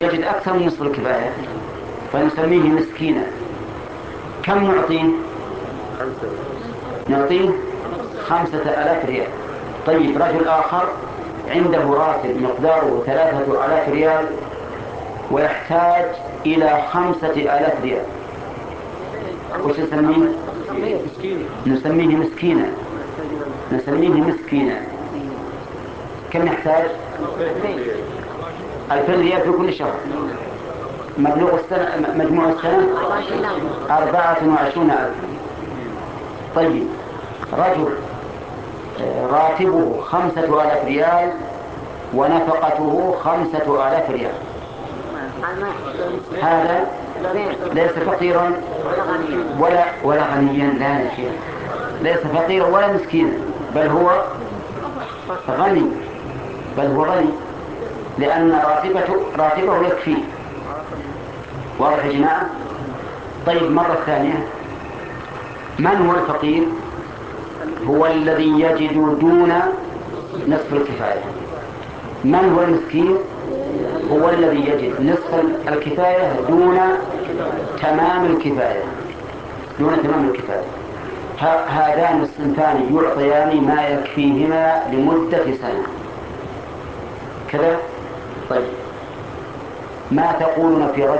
يجد أكثر من نصف الكفاية فنسميه مسكينا. كم نعطيه؟ نعطيه 5000 ريال. طيب رجل آخر عنده راتب مقداره 3000 ريال ويحتاج إلى 5000 ريال، وش نسميه؟ نسميه مسكينا. نسميه مسكينا. كم يحتاج؟ 2000 ريال في كل شهر. مبلغ السنة، مجموع السنة 24,000. طيب رجل راتبه 5000 ريال ونفقته 5000 ريال، هذا ليس فقيرا ولا غنيا، لا يا شيخ، ليس فقيرا ولا مسكينا، بل هو غني، لأن راتبه يكفيه. واضح يا جماعة؟ طيب مرة ثانية، من هو الفقير؟ هو الذي يجد دون نصف الكفاية. من هو المسكين؟ هو الذي يجد نصف الكفاية دون تمام الكفاية. هذان الصنفان يعطيان ما يكفيهما لمدة سنة كذا. طيب ما تقولون في رجل